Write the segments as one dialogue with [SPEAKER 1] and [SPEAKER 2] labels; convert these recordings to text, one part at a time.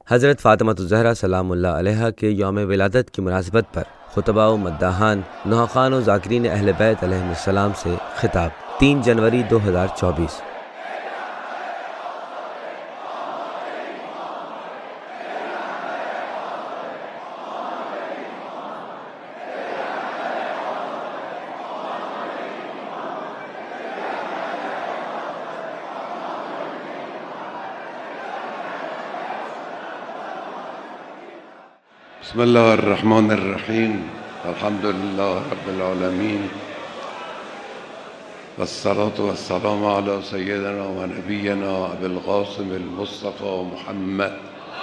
[SPEAKER 1] حضرت فاطمہ الزہرا سلام اللہ علیہا کے یوم ولادت کی مناسبت پر خطباء و مداحان، نوحاخان و ذاکرین اہل بیت علیہم السلام سے خطاب 3 جنوری 2024۔
[SPEAKER 2] بسم اللہ الرحمن الرحیم، الحمدللہ رب العالمین، والصلاة والسلام علی سیدنا و نبینا ابی القاسم المصطفى محمد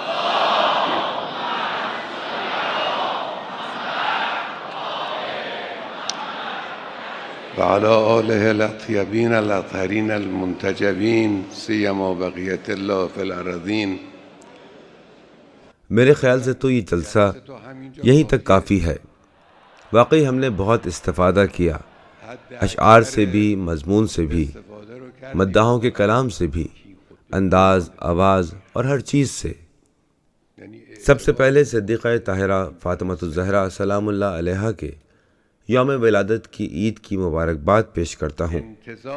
[SPEAKER 2] وعلى آلہ الاطیبین الاطہرین المنتجبین، سیما بقیت اللہ فی الارضین۔
[SPEAKER 1] میرے خیال سے تو یہ جلسہ یہیں تک کافی ہے۔ واقعی ہم نے بہت استفادہ کیا، اشعار سے بھی، مضمون سے بھی، مداحوں کے کلام سے بھی، انداز، آواز اور ہر چیز سے۔ سب سے پہلے صدیقہ طاہرہ فاطمہ الزہرا سلام اللہ علیہا کے یوم ولادت کی عید کی مبارکباد پیش کرتا ہوں۔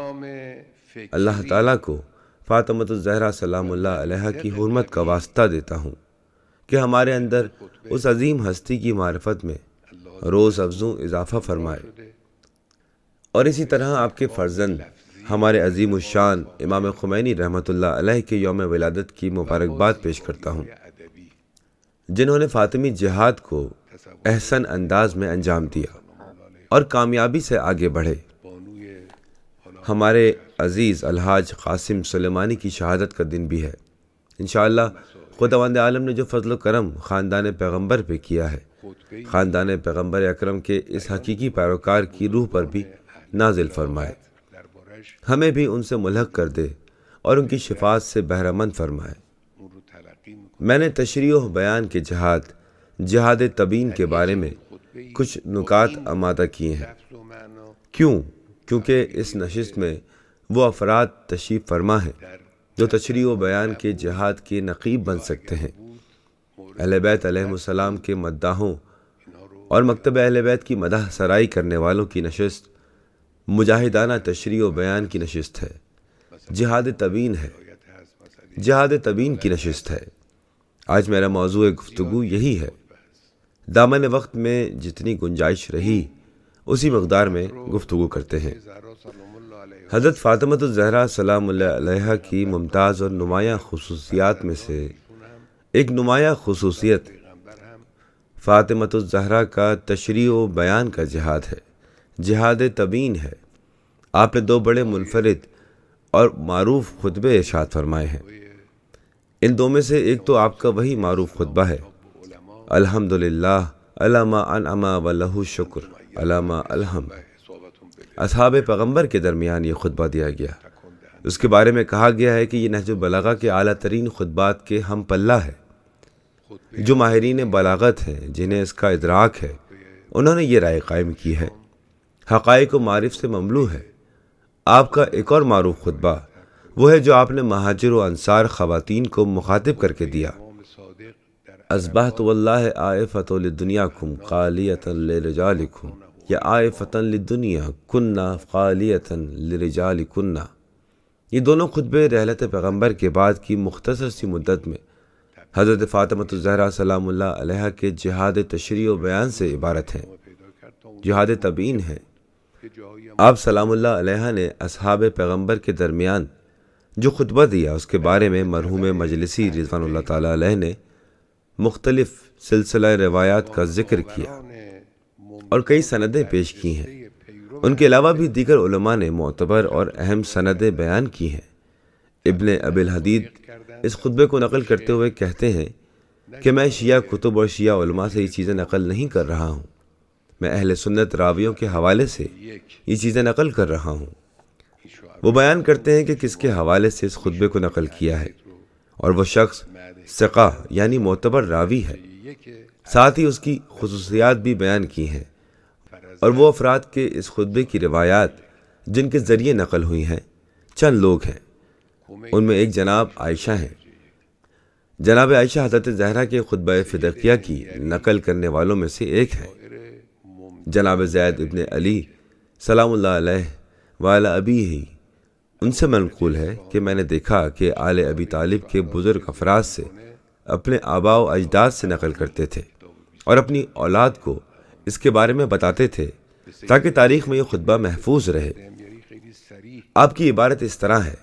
[SPEAKER 1] اللہ تعالیٰ کو فاطمہ الزہرا سلام اللہ علیہا کی حرمت کا واسطہ دیتا ہوں کہ ہمارے اندر اس عظیم ہستی کی معرفت میں روز افزوں اضافہ فرمائے، اور اسی طرح آپ کے فرزند ہمارے عظیم الشان امام خمینی رحمۃ اللہ علیہ کے یوم ولادت کی مبارکباد پیش کرتا ہوں، جنہوں نے فاطمی جہاد کو احسن انداز میں انجام دیا اور کامیابی سے آگے بڑھے۔ ہمارے عزیز الحاج قاسم سلیمانی کی شہادت کا دن بھی ہے۔ انشاءاللہ خداوند عالم نے جو فضل و کرم خاندان پیغمبر پہ کیا ہے، خاندان پیغمبر اکرم کے اس حقیقی پیروکار کی روح پر بھی نازل فرمائے، ہمیں بھی ان سے ملحق کر دے اور ان کی شفاعت سے بہرہ مند فرمائے۔ میں نے تشریح و بیان کے جہاد تبیین کے بارے میں کچھ نکات آمادہ کیے ہیں۔ کیونکہ اس نشست میں وہ افراد تشریف فرما ہیں جو تشریح و بیان کے جہاد کے نقیب بن سکتے ہیں۔ اہل بیت علیہم السلام کے مداحوں اور مکتب اہل بیت کی مدح سرائی کرنے والوں کی نشست مجاہدانہ تشریح و بیان کی نشست ہے، جہاد تبیین ہے، جہاد تبیین کی نشست ہے۔ آج میرا موضوع گفتگو یہی ہے۔ دامن وقت میں جتنی گنجائش رہی اسی مقدار میں گفتگو کرتے ہیں۔ حضرت فاطمہ الزہرا سلام اللہ علیہا کی ممتاز اور نمایاں خصوصیات میں سے ایک نمایاں خصوصیت فاطمہ الزہرا کا تشریح و بیان کا جہاد ہے، جہاد تبیین ہے۔ آپ نے 2 بڑے منفرد اور معروف خطبے ارشاد فرمائے ہیں۔ ان 2 میں سے ایک تو آپ کا وہی معروف خطبہ ہے، الحمدللہ علی ما انعم ولہ شکر علی ما الہم۔ اصحاب پیغمبر کے درمیان یہ خطبہ دیا گیا۔ اس کے بارے میں کہا گیا ہے کہ یہ نہج البلاغہ کے اعلیٰ ترین خطبات کے ہم پلہ ہے۔ جو ماہرین بلاغت ہیں، جنہیں اس کا ادراک ہے، انہوں نے یہ رائے قائم کی ہے، حقائق و معارف سے مملو ہے۔ آپ کا ایک اور معروف خطبہ وہ ہے جو آپ نے مہاجر و انصار خواتین کو مخاطب کر کے دیا، اصبحت واللہ عائفۃ لدنیاکم قالیۃ لرجالکم یا عائفۃ للدنیا کننا قالیۃ لرجال کننا۔ یہ دونوں خطبے رحلت پیغمبر کے بعد کی مختصر سی مدت میں حضرت فاطمہ الزہرا سلام اللہ علیہا کے جہاد تشریح و بیان سے عبارت ہیں، جہاد تبیین ہے۔ آپ سلام اللہ علیہا نے اصحاب پیغمبر کے درمیان جو خطبہ دیا اس کے بارے میں مرحوم مجلسی رضوان اللہ تعالیٰ علیہ نے مختلف سلسلہ روایات کا ذکر کیا اور کئی سندیں پیش کی ہیں۔ ان کے علاوہ بھی دیگر علماء نے معتبر اور اہم سندیں بیان کی ہیں۔ ابن ابی الحدید اس خطبے کو نقل کرتے ہوئے کہتے ہیں کہ میں شیعہ کتب اور شیعہ علماء سے یہ چیزیں نقل نہیں کر رہا ہوں، میں اہل سنت راویوں کے حوالے سے یہ چیزیں نقل کر رہا ہوں۔ وہ بیان کرتے ہیں کہ کس کے حوالے سے اس خطبے کو نقل کیا ہے، اور وہ شخص ثقہ یعنی معتبر راوی ہے۔ ساتھ ہی اس کی خصوصیات بھی بیان کی ہیں، اور وہ افراد کے اس خطبے کی روایات جن کے ذریعے نقل ہوئی ہیں چند لوگ ہیں۔ ان میں ایک جناب عائشہ ہیں جناب عائشہ حضرت زہرا کے خطبہ فدقیہ کی نقل کرنے والوں میں سے ایک ہیں۔ جناب زید ابن علی سلام اللہ علیہ وعلی ابیہ ان سے منقول ہے کہ میں نے دیکھا کہ آل ابی طالب کے بزرگ افراد سے اپنے آباء و اجداد سے نقل کرتے تھے اور اپنی اولاد کو اس کے بارے میں بتاتے تھے تاکہ تاریخ میں یہ خطبہ محفوظ رہے۔ آپ کی عبارت اس طرح ہے: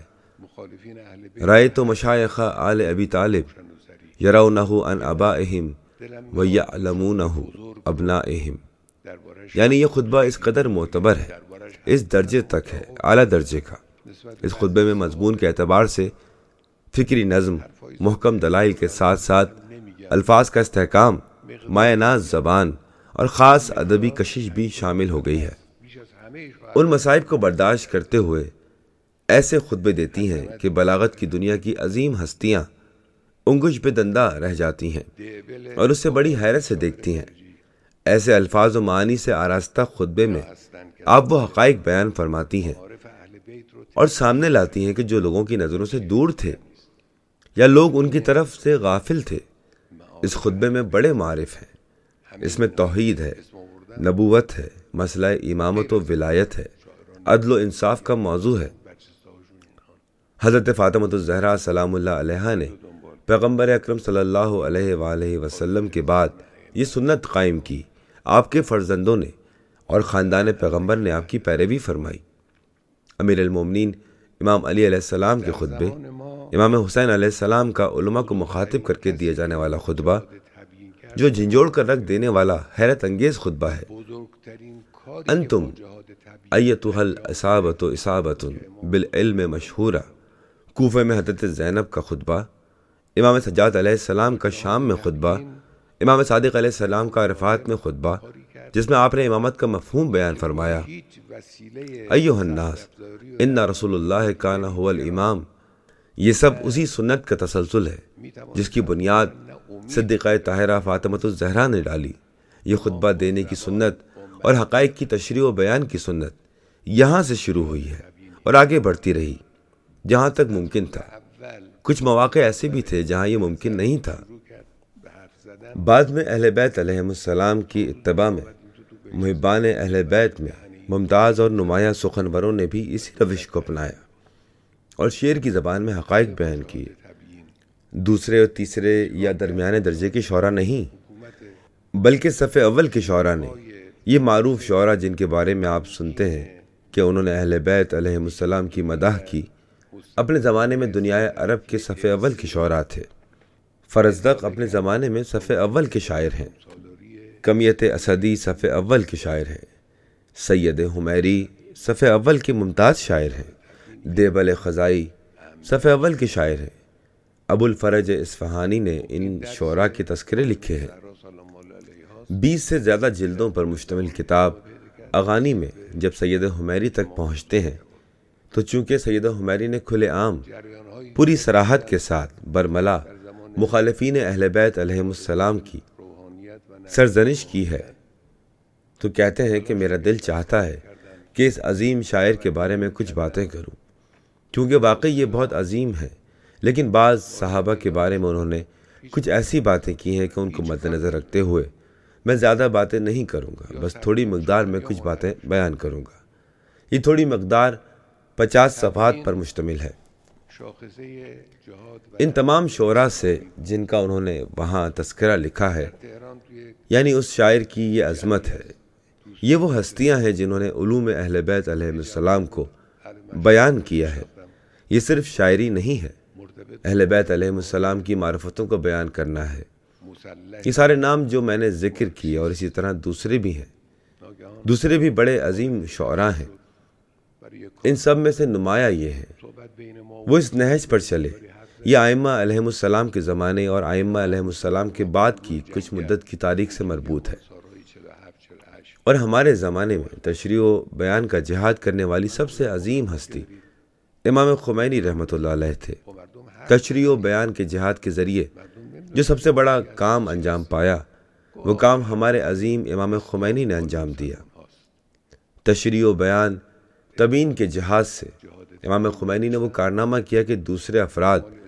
[SPEAKER 1] رأیت مشایخ آل ابی طالب یرونہ عن آبائہم ویعلمونہ ابنائہم، یعنی یہ خطبہ اس قدر معتبر ہے، اس درجے تک ہے، اعلیٰ درجے کا۔ اس خطبے میں مضمون کے اعتبار سے فکری نظم، محکم دلائل کے ساتھ ساتھ الفاظ کا استحکام، مایہ ناز زبان اور خاص ادبی کشش بھی شامل ہو گئی ہے۔ ان مصائب کو برداشت کرتے ہوئے ایسے خطبے دیتی ہیں کہ بلاغت کی دنیا کی عظیم ہستیاں انگش پہ دندہ رہ جاتی ہیں اور اس سے بڑی حیرت سے دیکھتی ہیں۔ ایسے الفاظ و معانی سے آراستہ خطبے میں آپ وہ حقائق بیان فرماتی ہیں اور سامنے لاتی ہیں کہ جو لوگوں کی نظروں سے دور تھے یا لوگ ان کی طرف سے غافل تھے، اس خطبے میں بڑے معارف ہیں۔ اس میں توحید ہے، نبوت ہے، مسئلہ امامت و ولایت ہے، عدل و انصاف کا موضوع ہے۔ حضرت فاطمۃ الزہرا سلام اللہ علیہا نے پیغمبر اکرم صلی اللہ علیہ وآلہ وسلم کے بعد یہ سنت قائم کی۔ آپ کے فرزندوں نے اور خاندان پیغمبر نے آپ کی پیروی فرمائی۔ امیر المومنین امام علی علیہ السلام کے خطبے، امام حسین علیہ السلام کا علماء کو مخاطب کر کے دیا جانے والا خطبہ، جو جھنجھوڑ کر رکھ دینے والا حیرت انگیز خطبہ ہے۔ انتم ایتھا العصابۃ اصابۃ بالعلم مشہورہ، کوفہ میں حضرت زینب کا خطبہ، امام سجاد علیہ السلام کا شام میں خطبہ، امام صادق علیہ السلام کا عرفات میں خطبہ جس میں آپ نے امامت کا مفہوم بیان فرمایا۔ ایھا الناس ان رسول اللہ کان هو الامام، یہ سب اسی سنت کا تسلسل ہے جس کی بنیاد صدیقہ طاہرہ فاطمۃ الزہرا نے ڈالی۔ یہ خطبہ دینے کی سنت اور حقائق کی تشریح و بیان کی سنت یہاں سے شروع ہوئی ہے اور آگے بڑھتی رہی جہاں تک ممکن تھا۔ کچھ مواقع ایسے بھی تھے جہاں یہ ممکن نہیں تھا۔ بعد میں اہل بیت علیہم السلام کی اتباع میں محبان اہل بیت میں ممتاز اور نمایاں سخنوروں نے بھی اسی روش کو اپنایا اور شعر کی زبان میں حقائق بیان کیے۔ دوسرے اور تیسرے یا درمیانے درجے کے شعراء نہیں بلکہ صف اول کے شعراء نے، یہ معروف شعراء جن کے بارے میں آپ سنتے ہیں کہ انہوں نے اہل بیت علیہم السلام کی مداح کی، اپنے زمانے میں دنیائے عرب کے صف اول کے شعراء تھے۔ فرزدق اپنے زمانے میں صف اول کے شاعر ہیں، کمیت اسدی صف اول کے شاعر ہیں، سید حمیری صف اول کے ممتاز شاعر ہیں، دیبل خزائی صف اول کے شاعر ہیں۔ ابو الفرج اصفہانی نے ان شعراء کے تذکرے لکھے ہیں۔ 20 سے زیادہ جلدوں پر مشتمل کتاب اغانی میں جب سید حمیری تک پہنچتے ہیں تو چونکہ سید حمیری نے کھلے عام پوری صراحت کے ساتھ برملا مخالفین اہل بیت علیہم السلام کی سرزنش کی ہے، تو کہتے ہیں کہ میرا دل چاہتا ہے کہ اس عظیم شاعر کے بارے میں کچھ باتیں کروں، کیونکہ واقعی یہ بہت عظیم ہے، لیکن بعض صحابہ کے بارے میں انہوں نے کچھ ایسی باتیں کی ہیں کہ ان کو مد نظر رکھتے ہوئے میں زیادہ باتیں نہیں کروں گا، بس تھوڑی مقدار میں کچھ باتیں بیان کروں گا۔ یہ تھوڑی مقدار 50 صفحات پر مشتمل ہے۔ ان تمام شعراء سے جن کا انہوں نے وہاں تذکرہ لکھا ہے، یعنی اس شاعر کی یہ عظمت ہے، یہ وہ ہستیاں ہیں جنہوں نے علوم اہل بیت علیہ السلام کو بیان کیا ہے۔ یہ صرف شاعری نہیں ہے، اہل بیت علیہ السلام کی معرفتوں کو بیان کرنا ہے۔ یہ سارے نام جو میں نے ذکر کیے اور اسی طرح دوسرے بھی ہیں، دوسرے بھی بڑے عظیم شعراء ہیں، ان سب میں سے نمایاں یہ ہیں وہ اس نہج پر چلے۔ یہ ائمہ علیہم السلام کے زمانے اور ائمہ علیہم السلام کے بعد کی کچھ مدت کی تاریخ سے مربوط ہے، اور ہمارے زمانے میں تشریح و بیان کا جہاد کرنے والی سب سے عظیم ہستی امام خمینی رحمۃ اللہ علیہ تھے۔ تشریح و بیان کے جہاد کے ذریعے جو سب سے بڑا کام انجام پایا، وہ کام ہمارے عظیم امام خمینی نے انجام دیا۔ تشریح و بیان تبیین کے جہاز سے امام خمینی نے وہ کارنامہ کیا کہ دوسرے افراد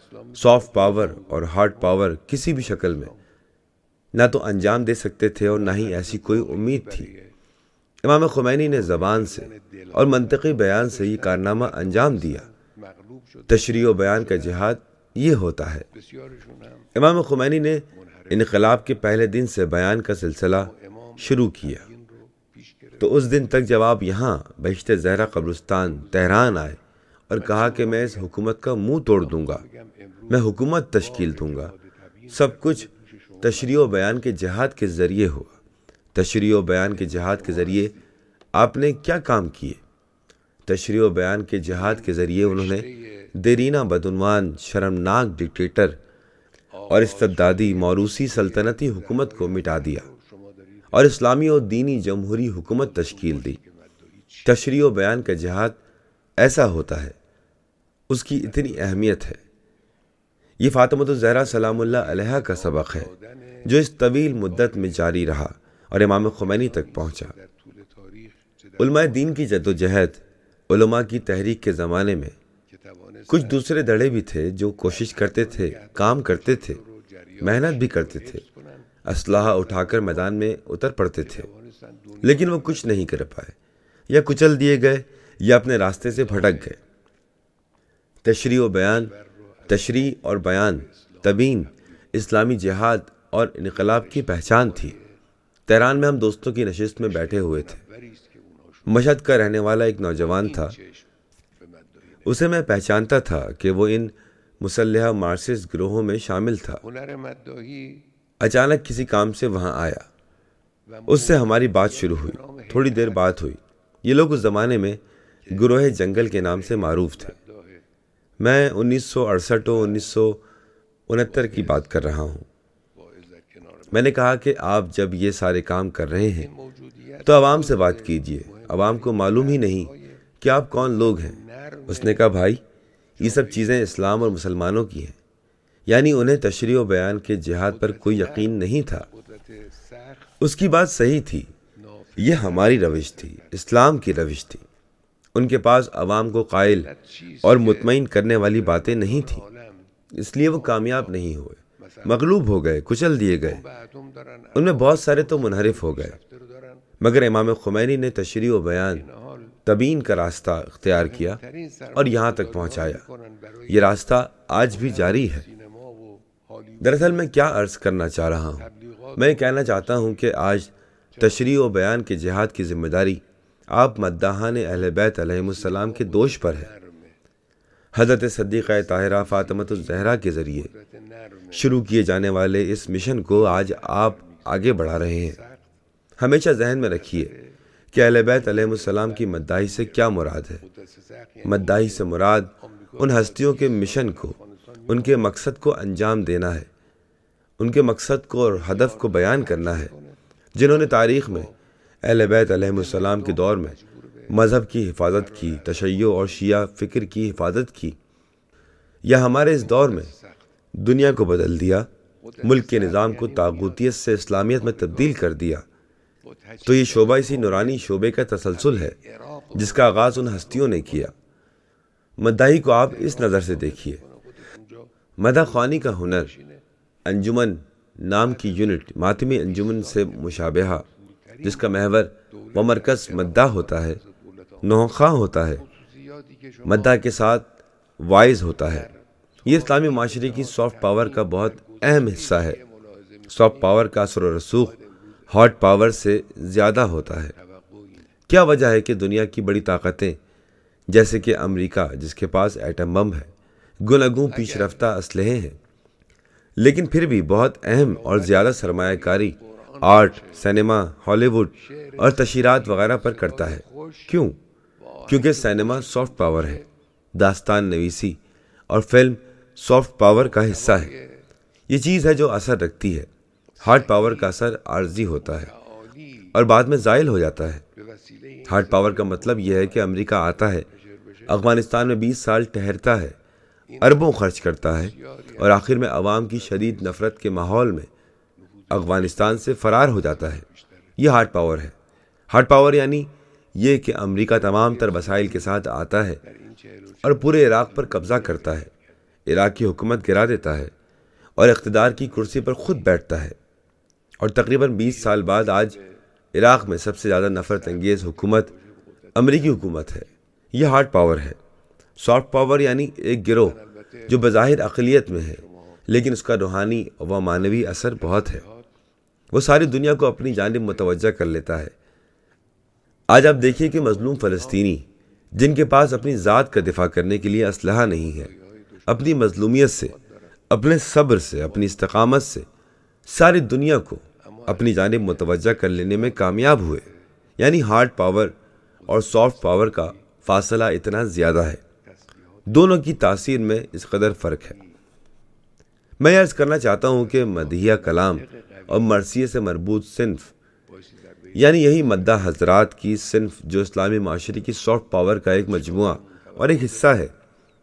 [SPEAKER 1] سافٹ پاور اور ہارڈ پاور کسی بھی شکل میں نہ تو انجام دے سکتے تھے اور نہ ہی ایسی کوئی امید تھی۔ امام خمینی نے زبان سے اور منطقی بیان سے یہ کارنامہ انجام دیا۔ تشریح و بیان کا جہاد یہ ہوتا ہے۔ امام خمینی نے انقلاب کے پہلے دن سے بیان کا سلسلہ شروع کیا، تو اس دن تک جب آپ یہاں بہشت زہرا قبرستان تہران آئے اور کہا کہ میں اس حکومت کا منہ توڑ دوں گا، میں حکومت تشکیل دوں گا، سب کچھ تشریح و بیان کے جہاد کے ذریعے ہوا۔ تشریح و بیان کے جہاد کے ذریعے آپ نے کیا کام کیے؟ تشریح و بیان کے جہاد کے ذریعے انہوں نے دیرینہ بدعنوان شرمناک ڈکٹیٹر اور استبدادی موروثی سلطنتی حکومت کو مٹا دیا اور اسلامی اور دینی جمہوری حکومت تشکیل دی۔ تشریح و بیان کا جہاد ایسا ہوتا ہے، اس کی اتنی اہمیت ہے۔ یہ فاطمۃ الزہرا سلام اللہ علیہا کا سبق ہے جو اس طویل مدت میں جاری رہا اور امام خمینی تک پہنچا۔ علماء دین کی جدوجہد، علماء کی تحریک کے زمانے میں کچھ دوسرے دھڑے بھی تھے جو کوشش کرتے تھے، کام کرتے تھے، محنت بھی کرتے تھے، اسلحہ اٹھا کر میدان میں اتر پڑتے تھے، لیکن وہ کچھ نہیں کر پائے، یا کچل دیے گئے یا اپنے راستے سے بھٹک گئے۔ تشریح و بیان، تشریح اور بیان، تبیین اسلامی جہاد اور انقلاب کی پہچان تھی۔ تہران میں ہم دوستوں کی نشست میں بیٹھے ہوئے تھے۔ مشہد کا رہنے والا ایک نوجوان تھا، اسے میں پہچانتا تھا کہ وہ ان مسلحہ مارکسسٹ گروہوں میں شامل تھا۔ اچانک کسی کام سے وہاں آیا، اس سے ہماری بات شروع ہوئی، تھوڑی دیر بات ہوئی۔ یہ لوگ اس زمانے میں گروہ جنگل کے نام سے معروف تھے۔ میں 1968 و 1969 کی بات کر رہا ہوں۔ میں نے کہا کہ آپ جب یہ سارے کام کر رہے ہیں تو عوام سے بات کیجئے، عوام کو معلوم ہی نہیں کہ آپ کون لوگ ہیں۔ اس نے کہا بھائی یہ سب چیزیں اسلام اور مسلمانوں کی ہیں، یعنی انہیں تشریح و بیان کے جہاد پر کوئی یقین نہیں تھا۔ اس کی بات صحیح تھی، یہ ہماری روش تھی، اسلام کی روش تھی۔ ان کے پاس عوام کو قائل اور مطمئن کرنے والی باتیں نہیں تھیں، اس لیے وہ کامیاب نہیں ہوئے، مغلوب ہو گئے، کچل دیے گئے۔ ان میں بہت سارے تو منحرف ہو گئے، مگر امام خمینی نے تشریح و بیان، تبیین کا راستہ اختیار کیا اور یہاں تک پہنچایا۔ یہ راستہ آج بھی جاری ہے۔ دراصل میں کیا عرض کرنا چاہ رہا ہوں؟ میں کہنا چاہتا ہوں کہ آج تشریح و بیان کے جہاد کی ذمہ داری آپ مداحان اہل بیت علیہم السلام کے دوش پر ہے۔ حضرت صدیقہ طاہرہ فاطمۃ الزہرا کے ذریعے شروع کیے جانے والے اس مشن کو آج آپ آگے بڑھا رہے ہیں۔ ہمیشہ ذہن میں رکھیے کہ اہل بیت علیہم السلام کی مداحی سے کیا مراد ہے۔ مداحی سے مراد ان ہستیوں کے مشن کو، ان کے مقصد کو انجام دینا ہے، ان کے مقصد کو اور ہدف کو بیان کرنا ہے، جنہوں نے تاریخ میں اہل بیت علیہم السلام کے دور میں مذہب کی حفاظت کی، تشیع اور شیعہ فکر کی حفاظت کی، یا ہمارے اس دور میں دنیا کو بدل دیا، ملک کے نظام کو طاغوتیت سے اسلامیت میں تبدیل کر دیا۔ تو یہ شعبہ اسی نورانی شعبے کا تسلسل ہے جس کا آغاز ان ہستیوں نے کیا۔ مداحی کو آپ اس نظر سے دیکھیے۔ مدح خوانی کا ہنر، انجمن نام کی یونٹ ماتمی انجمن سے مشابہہ، جس کا محور و مرکز مداح ہوتا ہے، نوخواں ہوتا ہے، مداح کے ساتھ وائز ہوتا ہے۔ یہ اسلامی معاشرے کی سافٹ پاور کا بہت اہم حصہ ہے۔ سافٹ پاور کا اثر و رسوخ ہارڈ پاور سے زیادہ ہوتا ہے۔ کیا وجہ ہے کہ دنیا کی بڑی طاقتیں جیسے کہ امریکہ، جس کے پاس ایٹم بم ہے، گوناگوں پیش رفتہ اسلحے ہیں، لیکن پھر بھی بہت اہم اور زیادہ سرمایہ کاری آرٹ، سینما، ہالی ووڈ اور تشہیرات وغیرہ پر کرتا ہے؟ کیوں؟ کیونکہ سینما سافٹ پاور ہے، داستان نویسی اور فلم سافٹ پاور کا حصہ ہے۔ یہ چیز ہے جو اثر رکھتی ہے۔ ہارڈ پاور کا اثر عارضی ہوتا ہے اور بعد میں زائل ہو جاتا ہے۔ ہارڈ پاور کا مطلب یہ ہے کہ امریکہ آتا ہے، افغانستان میں 20 سال ٹھہرتا ہے، اربوں خرچ کرتا ہے اور آخر میں عوام کی شدید نفرت کے ماحول میں افغانستان سے فرار ہو جاتا ہے۔ یہ ہارڈ پاور ہے۔ ہارڈ پاور یعنی یہ کہ امریکہ تمام تر وسائل کے ساتھ آتا ہے اور پورے عراق پر قبضہ کرتا ہے، عراق کی حکومت گرا دیتا ہے اور اقتدار کی کرسی پر خود بیٹھتا ہے، اور تقریباً 20 سال بعد آج عراق میں سب سے زیادہ نفرت انگیز حکومت امریکی حکومت ہے۔ یہ ہارڈ پاور ہے۔ سافٹ پاور یعنی ایک گروہ جو بظاہر اقلیت میں ہے لیکن اس کا روحانی و معنوی اثر بہت ہے۔ وہ ساری دنیا کو اپنی جانب متوجہ کر لیتا ہے۔ آج آپ دیکھیے کہ مظلوم فلسطینی جن کے پاس اپنی ذات کا دفاع کرنے کے لیے اسلحہ نہیں ہے، اپنی مظلومیت سے، اپنے صبر سے، اپنی استقامت سے ساری دنیا کو اپنی جانب متوجہ کر لینے میں کامیاب ہوئے۔ یعنی ہارڈ پاور اور سافٹ پاور کا فاصلہ اتنا زیادہ ہے، دونوں کی تاثیر میں اس قدر فرق ہے۔ میں عرض کرنا چاہتا ہوں کہ مدیحہ کلام اور مرثیے سے مربوط صنف، یعنی یہی مداح حضرات کی صنف جو اسلامی معاشرے کی سافٹ پاور کا ایک مجموعہ اور ایک حصہ ہے،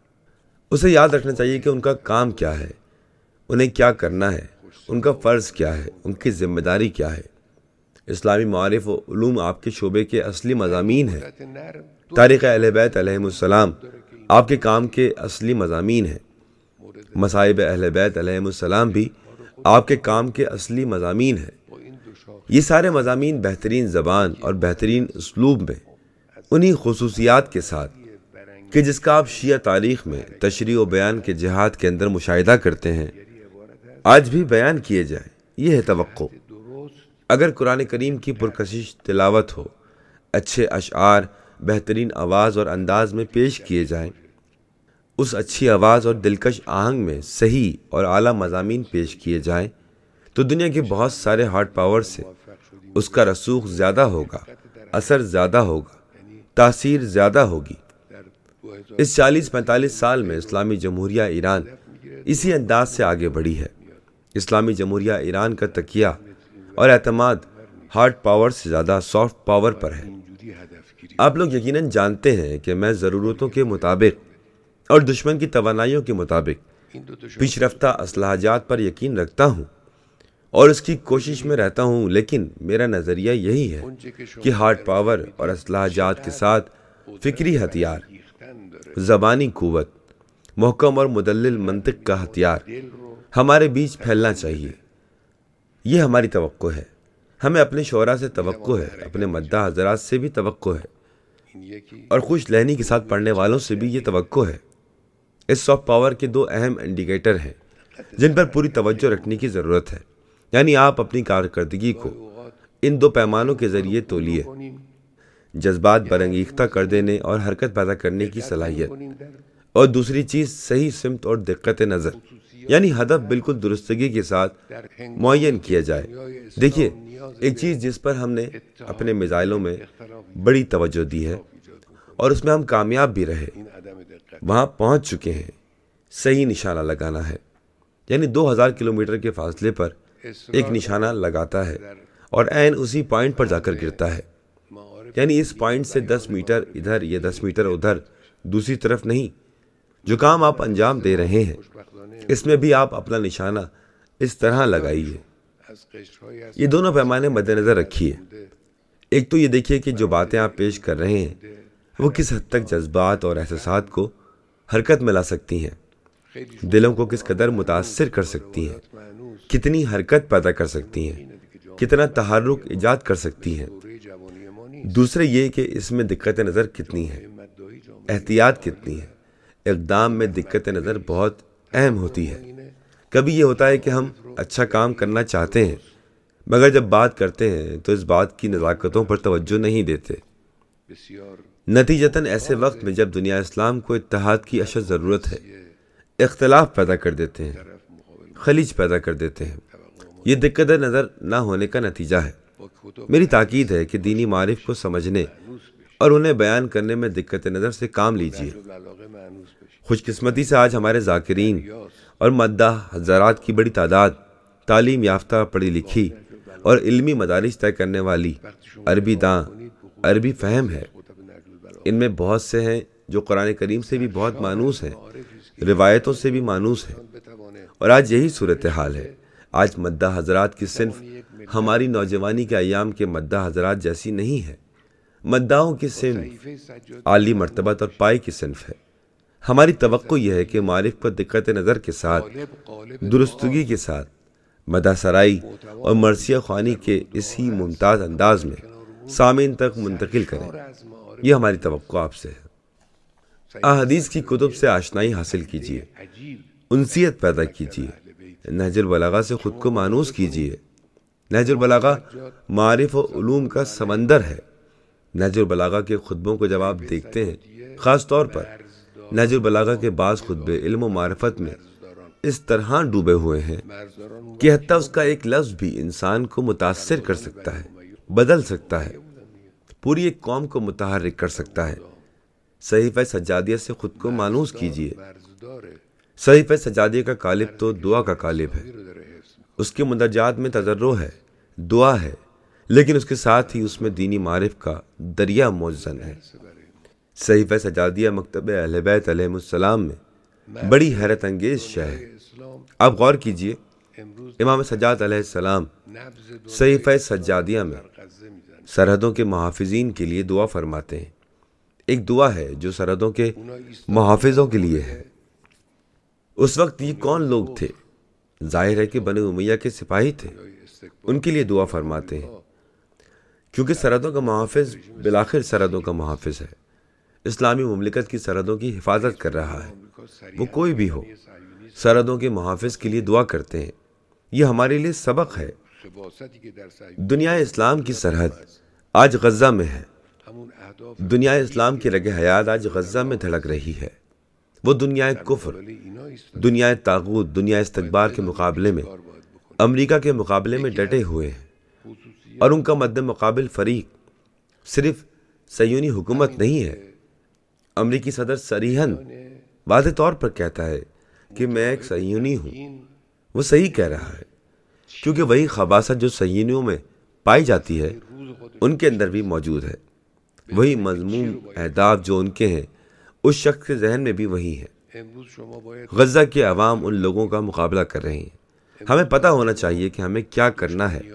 [SPEAKER 1] اسے یاد رکھنا چاہیے کہ ان کا کام کیا ہے، انہیں کیا کرنا ہے، ان کا فرض کیا ہے، ان کی ذمہ داری کیا ہے۔ اسلامی معارف و علوم آپ کے شعبے کے اصلی مضامین ہیں۔ تاریخ اہل بیت علیہم السلام آپ کے کام کے اصلی مضامین ہیں۔ مصائب اہل بیت علیہم السلام بھی آپ کے کام کے اصلی مضامین ہیں۔ یہ سارے مضامین بہترین زبان اور بہترین اسلوب میں انہی خصوصیات کے ساتھ کہ جس کا آپ شیعہ تاریخ میں تشریح و بیان کے جہاد کے اندر مشاہدہ کرتے ہیں، آج بھی بیان کیے جائیں۔ یہ ہے توقع۔ اگر قرآن کریم کی پرکشش تلاوت ہو، اچھے اشعار بہترین آواز اور انداز میں پیش کیے جائیں، اس اچھی آواز اور دلکش آہنگ میں صحیح اور اعلیٰ مضامین پیش کیے جائیں، تو دنیا کے بہت سارے ہارڈ پاور سے اس کا رسوخ زیادہ ہوگا، اثر زیادہ ہوگا، تاثیر زیادہ ہوگی۔ اس 40-45 سال میں اسلامی جمہوریہ ایران اسی انداز سے آگے بڑھی ہے۔ اسلامی جمہوریہ ایران کا تکیہ اور اعتماد ہارڈ پاور سے زیادہ سافٹ پاور پر ہے۔ آپ لوگ یقیناً جانتے ہیں کہ میں ضرورتوں کے مطابق اور دشمن کی توانائیوں کے مطابق پیش رفتہ اسلحہ جات پر یقین رکھتا ہوں اور اس کی کوشش میں رہتا ہوں، لیکن میرا نظریہ یہی ہے کہ ہارڈ پاور اور اسلحہ جات کے ساتھ فکری ہتھیار، زبانی قوت، محکم اور مدلل منطق کا ہتھیار ہمارے بیچ پھیلنا چاہیے۔ یہ ہماری توقع ہے۔ ہمیں اپنے شعراء سے توقع ہے، اپنے مداح حضرات سے بھی توقع ہے، اور خوش لہنی کے ساتھ پڑھنے والوں سے بھی یہ توقع ہے۔ اس سافٹ پاور کے دو اہم انڈیکیٹر ہیں جن پر پوری توجہ رکھنے کی ضرورت ہے۔ یعنی آپ اپنی کارکردگی کو ان دو پیمانوں کے ذریعے تولیے: جذبات برانگیختہ کر دینے اور حرکت پیدا کرنے کی صلاحیت، اور دوسری چیز صحیح سمت اور دقت نظر، یعنی ہدف بالکل درستگی کے ساتھ معین کیا جائے۔ دیکھیے، ایک چیز جس پر ہم نے اپنے میزائلوں میں بڑی توجہ دی ہے اور اس میں ہم کامیاب بھی رہے، وہاں پہنچ چکے ہیں، صحیح نشانہ لگانا ہے۔ یعنی 2000 کلومیٹر کے فاصلے پر ایک نشانہ لگاتا ہے اور عین اسی پوائنٹ پر جا کر گرتا ہے۔ یعنی اس پوائنٹ سے 10 میٹر ادھر یا 10 میٹر ادھر، دوسری طرف نہیں۔ جو کام آپ انجام دے رہے ہیں اس میں بھی آپ اپنا نشانہ اس طرح لگائیے۔ یہ دونوں پیمانے مد نظر رکھیے۔ ایک تو یہ دیکھیے کہ جو باتیں آپ پیش کر رہے ہیں وہ کس حد تک جذبات اور احساسات کو حرکت میں لا سکتی ہیں، دلوں کو کس قدر متاثر کر سکتی ہیں، کتنی حرکت پیدا کر سکتی ہیں، کتنا تحرک ایجاد کر سکتی ہیں۔ دوسرے یہ کہ اس میں دقت نظر کتنی ہے، احتیاط کتنی ہے۔ اقدام میں دقت نظر بہت اہم ہوتی ہے۔ کبھی یہ ہوتا ہے کہ ہم اچھا کام کرنا چاہتے ہیں مگر جب بات کرتے ہیں تو اس بات کی نزاکتوں پر توجہ نہیں دیتے۔ نتیجتاً ایسے وقت میں جب دنیا اسلام کو اتحاد کی اشد ضرورت ہے، اختلاف پیدا کر دیتے ہیں، خلیج پیدا کر دیتے ہیں۔ یہ دقت نظر نہ ہونے کا نتیجہ ہے۔ میری تاکید ہے کہ دینی معارف کو سمجھنے اور انہیں بیان کرنے میں دقت نظر سے کام لیجیے۔ خوش قسمتی سے آج ہمارے ذاکرین اور مداح حضرات کی بڑی تعداد تعلیم یافتہ، پڑھی لکھی اور علمی مدارج طے کرنے والی، عربی داں، عربی فہم ہے۔ ان میں بہت سے ہیں جو قرآن کریم سے بھی بہت مانوس ہیں، روایتوں سے بھی مانوس ہیں، اور آج یہی صورتحال ہے۔ آج مداح حضرات کی صنف ہماری نوجوانی کے ایام کے مداح حضرات جیسی نہیں ہے۔ مداحوں کی صنف عالی مرتبت اور پائی کی صنف ہے۔ ہماری توقع یہ ہے کہ معرف کو دقت نظر کے ساتھ، درستگی کے ساتھ، مدح سرائی اور مرثیہ خوانی کے اسی ممتاز انداز میں سامعین تک منتقل کریں۔ یہ ہماری توقع آپ سے ہے۔ احادیث کی کتب سے آشنائی حاصل کیجیے، انسیت پیدا کیجیے، نہج البلاغہ سے خود کو مانوس کیجیے۔ نہج البلاغہ معارف و علوم کا سمندر ہے۔ نہج البلاغہ کے خطبوں کو جب آپ دیکھتے ہیں، خاص طور پر نہج البلاغہ کے بعض خطبے علم و معرفت میں اس طرح ڈوبے ہوئے ہیں کہ حتیٰ اس کا ایک لفظ بھی انسان کو متاثر کر سکتا ہے، بدل سکتا ہے، پوری ایک قوم کو متحرک کر سکتا ہے۔ صحیفہ سجادیہ سے خود کو مانوس کیجیے۔ صحیفہ سجادیہ کا قالب تو دعا کا قالب ہے، اس کے مندرجات میں تضرع ہے، دعا ہے، لیکن اس کے ساتھ ہی اس میں دینی معرف کا دریا موزن ہے۔ صحیفہ سجادیہ مکتب اہل بیت علیہ السلام میں بڑی حیرت انگیز شے ہے۔ آپ غور کیجئے، امام سجاد علیہ السلام صحیفہ سجادیہ میں سرحدوں کے محافظین کے لیے دعا فرماتے ہیں۔ ایک دعا ہے جو سرحدوں کے محافظوں کے لیے ہے۔ اس وقت یہ کون لوگ تھے؟ ظاہر ہے کہ بنی امیہ کے سپاہی تھے، ان کے لیے دعا فرماتے ہیں، کیونکہ سرحدوں کا محافظ بالآخر سرحدوں کا محافظ ہے، اسلامی مملکت کی سرحدوں کی حفاظت کر رہا ہے۔ وہ کوئی بھی ہو، سرحدوں کے محافظ کے لیے دعا کرتے ہیں۔ یہ ہمارے لیے سبق ہے۔ دنیا اسلام کی سرحد آج غزہ میں ہے۔ دنیا اسلام کی رگ حیات آج غزہ میں دھڑک رہی ہے۔ وہ دنیا کفر، دنیا طاغوت، دنیا استکبار کے مقابلے میں، امریکہ کے مقابلے میں ڈٹے ہوئے ہیں، اور ان کا مد مقابل فریق صرف صہیونی حکومت نہیں ہے۔ امریکی صدر صریحاً واضح طور پر کہتا ہے کہ میں ایک صہیونی ہوں۔ وہ صحیح کہہ رہا ہے، کیونکہ وہی خباثت جو صہیونیوں میں پائی جاتی ہے ان کے اندر بھی موجود ہے۔ وہی مذموم اہداف جو ان کے ہیں اس شخص کے ذہن میں بھی وہی ہے۔ غزہ کے عوام ان لوگوں کا مقابلہ کر رہے ہیں۔ ہمیں پتہ ہونا چاہیے کہ ہمیں کیا کرنا ہے۔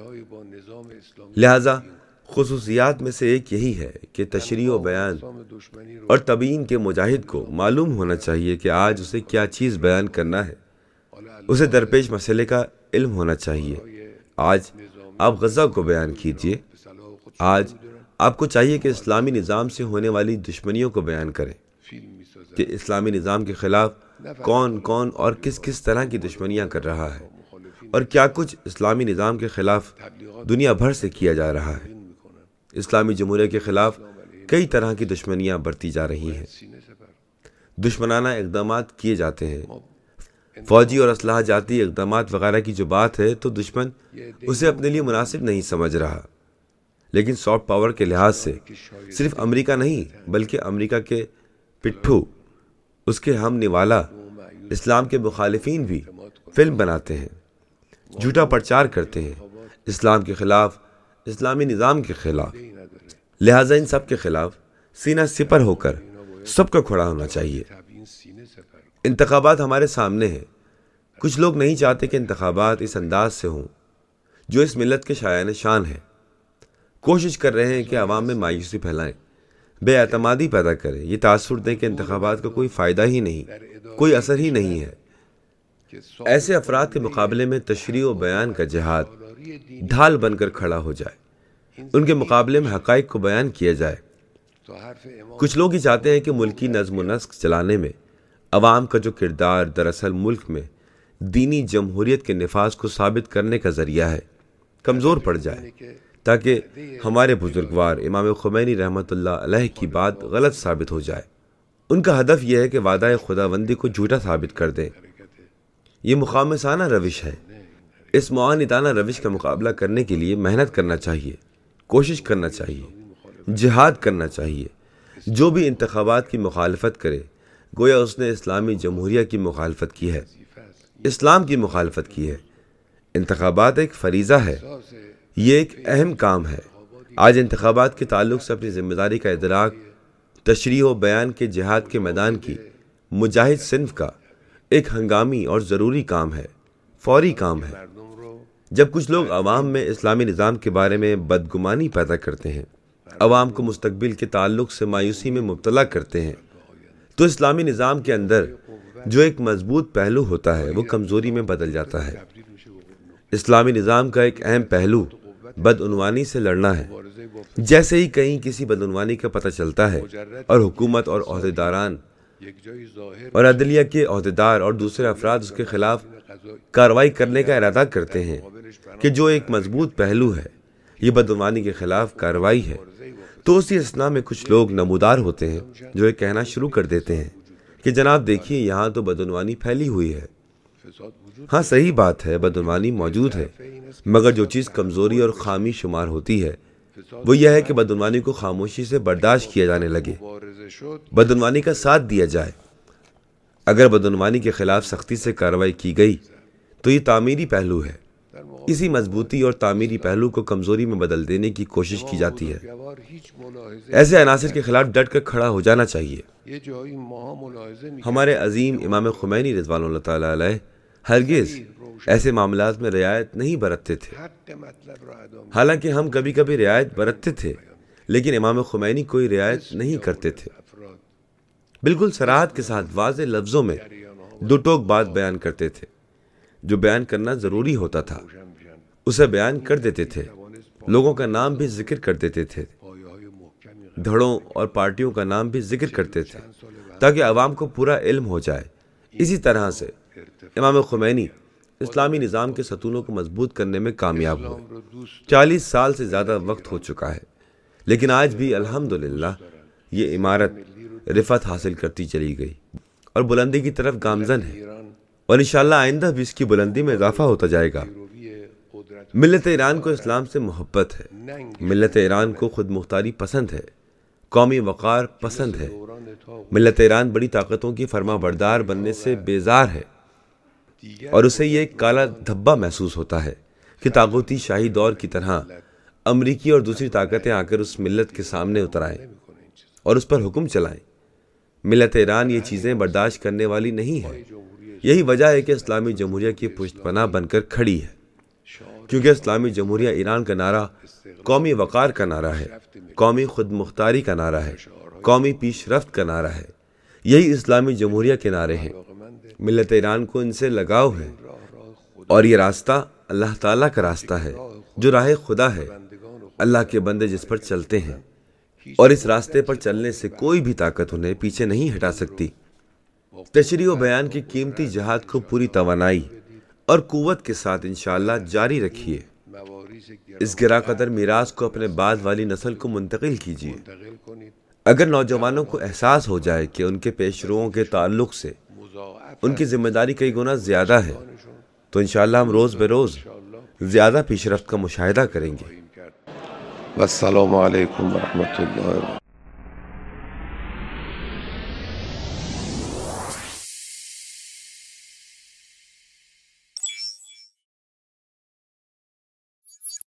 [SPEAKER 1] لہٰذا خصوصیات میں سے ایک یہی ہے کہ تشریح و بیان اور تبیین کے مجاہد کو معلوم ہونا چاہیے کہ آج اسے کیا چیز بیان کرنا ہے۔ اسے درپیش مسئلے کا علم ہونا چاہیے۔ آج آپ غزہ کو بیان کیجئے۔ آج آپ کو چاہیے کہ اسلامی نظام سے ہونے والی دشمنیوں کو بیان کریں، کہ اسلامی نظام کے خلاف کون کون اور کس کس طرح کی دشمنیاں کر رہا ہے، اور کیا کچھ اسلامی نظام کے خلاف دنیا بھر سے کیا جا رہا ہے۔ اسلامی جمہوریہ کے خلاف کئی طرح کی دشمنیاں برتی جا رہی ہیں، دشمنانہ اقدامات کیے جاتے ہیں، فوجی اور اسلحہ جاتی اقدامات وغیرہ کی جو بات ہے تو دشمن اسے اپنے لیے مناسب نہیں سمجھ رہا۔ لیکن سافٹ پاور کے لحاظ سے صرف امریکہ نہیں بلکہ امریکہ کے پٹھو، اس کے ہم نوالا اسلام کے مخالفین بھی فلم بناتے ہیں، جھوٹا پرچار کرتے ہیں اسلام کے خلاف، اسلامی نظام کے خلاف۔ لہٰذا ان سب کے خلاف سینہ سپر ہو کر سب کو کھڑا ہونا چاہیے۔ انتخابات ہمارے سامنے ہیں۔ کچھ لوگ نہیں چاہتے کہ انتخابات اس انداز سے ہوں جو اس ملت کے شایان شان ہے۔ کوشش کر رہے ہیں کہ عوام میں مایوسی پھیلائیں، بے اعتمادی پیدا کریں، یہ تاثر دیں کہ انتخابات کا کوئی فائدہ ہی نہیں، کوئی اثر ہی نہیں ہے۔ ایسے افراد کے مقابلے میں تشریح و بیان کا جہاد ڈھال بن کر کھڑا ہو جائے، ان کے مقابلے میں حقائق کو بیان کیا جائے۔ کچھ لوگ ہی چاہتے ہیں کہ ملکی نظم و نسق چلانے میں عوام کا جو کردار دراصل ملک میں دینی جمہوریت کے نفاذ کو ثابت کرنے کا ذریعہ ہے، کمزور پڑ جائے، تاکہ ہمارے بزرگوار امام خمینی رحمۃ اللہ علیہ کی بات غلط ثابت ہو جائے۔ ان کا ہدف یہ ہے کہ وعدہ خداوندی کو جھوٹا ثابت کر دیں۔ یہ مخامسانہ روش ہے۔ اس معاندانہ روش کا مقابلہ کرنے کے لیے محنت کرنا چاہیے، کوشش کرنا چاہیے، جہاد کرنا چاہیے۔ جو بھی انتخابات کی مخالفت کرے گویا اس نے اسلامی جمہوریہ کی مخالفت کی ہے، اسلام کی مخالفت کی ہے۔ انتخابات ایک فریضہ ہے، یہ ایک اہم کام ہے۔ آج انتخابات کے تعلق سے اپنی ذمہ داری کا ادراک تشریح و بیان کے جہاد کے میدان کی مجاہد صنف کا ایک ہنگامی اور ضروری کام ہے، فوری کام ہے۔ جب کچھ لوگ عوام میں اسلامی نظام کے بارے میں بدگمانی پیدا کرتے ہیں، عوام کو مستقبل کے تعلق سے مایوسی میں مبتلا کرتے ہیں، تو اسلامی نظام کے اندر جو ایک مضبوط پہلو ہوتا ہے وہ کمزوری میں بدل جاتا ہے۔ اسلامی نظام کا ایک اہم پہلو بدعنوانی سے لڑنا ہے۔ جیسے ہی کہیں کسی بدعنوانی کا پتہ چلتا ہے اور حکومت اور عہدیداران اور عدلیہ کے عہدیدار اور دوسرے افراد اس کے خلاف کارروائی کرنے کا ارادہ کرتے ہیں کہ جو ایک مضبوط پہلو ہے یہ بدعنوانی کے خلاف کارروائی ہے، تو اسی اثنا میں کچھ لوگ نمودار ہوتے ہیں جو یہ کہنا شروع کر دیتے ہیں کہ جناب دیکھیے یہاں تو بدعنوانی پھیلی ہوئی ہے۔ ہاں صحیح بات ہے، بدعنوانی موجود ہے، مگر جو چیز کمزوری اور خامی شمار ہوتی ہے وہ یہ ہے کہ بدعنوانی کو خاموشی سے برداشت کیا جانے لگے، بدعنوانی کا ساتھ دیا جائے۔ اگر بدعنوانی کے خلاف سختی سے کارروائی کی گئی تو یہ تعمیری پہلو ہے۔ اسی مضبوطی اور تعمیری پہلو کو کمزوری میں بدل دینے کی کوشش کی جاتی ہے۔ ایسے عناصر کے خلاف ڈٹ کر کھڑا ہو جانا چاہیے۔ ہمارے عظیم امام خمینی رضوان اللہ تعالیٰ علیہ ہرگز ایسے معاملات میں رعایت نہیں برتتے تھے، حالانکہ ہم کبھی کبھی رعایت برتتے تھے، لیکن امام خمینی کوئی رعایت نہیں کرتے تھے۔ بالکل صراحت کے ساتھ واضح لفظوں میں دو ٹوک بات بیان کرتے تھے، جو بیان کرنا ضروری ہوتا تھا اسے بیان کر دیتے تھے، لوگوں کا نام بھی ذکر کر دیتے تھے، دھڑوں اور پارٹیوں کا نام بھی ذکر کرتے تھے تاکہ عوام کو پورا علم ہو جائے۔ اسی طرح سے امام خمینی اسلامی نظام کے ستونوں کو مضبوط کرنے میں کامیاب ہوئے۔ 40 سال سے زیادہ وقت ہو چکا ہے، لیکن آج بھی الحمدللہ یہ عمارت رفعت حاصل کرتی چلی گئی اور بلندی کی طرف گامزن ہے، اور انشاءاللہ آئندہ بھی اس کی بلندی میں اضافہ ہوتا جائے گا۔ ملت ایران کو اسلام سے محبت ہے، ملت ایران کو خود مختاری پسند ہے، قومی وقار پسند ہے۔ ملت ایران بڑی طاقتوں کی فرما بردار بننے سے بیزار ہے، اور اسے یہ ایک کالا دھبا محسوس ہوتا ہے کہ طاغوتی شاہی دور کی طرح امریکی اور دوسری طاقتیں آ کر اس ملت کے سامنے اتر آئیں اور اس پر حکم چلائیں۔ ملت ایران یہ چیزیں برداشت کرنے والی نہیں ہے۔ یہی وجہ ہے کہ اسلامی جمہوریہ کی پشت پناہ بن کر کھڑی ہے، کیونکہ اسلامی جمہوریہ ایران کا نعرہ قومی وقار کا نعرہ ہے، قومی خود مختاری کا نعرہ ہے، قومی پیش رفت کا نعرہ ہے۔ یہی اسلامی جمہوریہ کے نعرے ہیں۔ ملت ایران کو ان سے لگاؤ ہے، اور یہ راستہ اللہ تعالیٰ کا راستہ ہے جو راہ خدا ہے، اللہ کے بندے جس پر چلتے ہیں، اور اس راستے پر چلنے سے کوئی بھی طاقت انہیں پیچھے نہیں ہٹا سکتی۔ تشریح و بیان کی قیمتی جہاد کو پوری توانائی اور قوت کے ساتھ انشاءاللہ جاری رکھیے۔ اس گراں قدر میراث کو اپنے بعد والی نسل کو منتقل کیجیے۔ اگر نوجوانوں کو احساس ہو جائے کہ ان کے پیشروؤں کے تعلق سے ان کی ذمہ داری کئی گنا زیادہ ہے، تو انشاءاللہ ہم روز بے روز زیادہ پیش رفت کا مشاہدہ کریں گے۔
[SPEAKER 2] والسلام علیکم ورحمۃ اللہ۔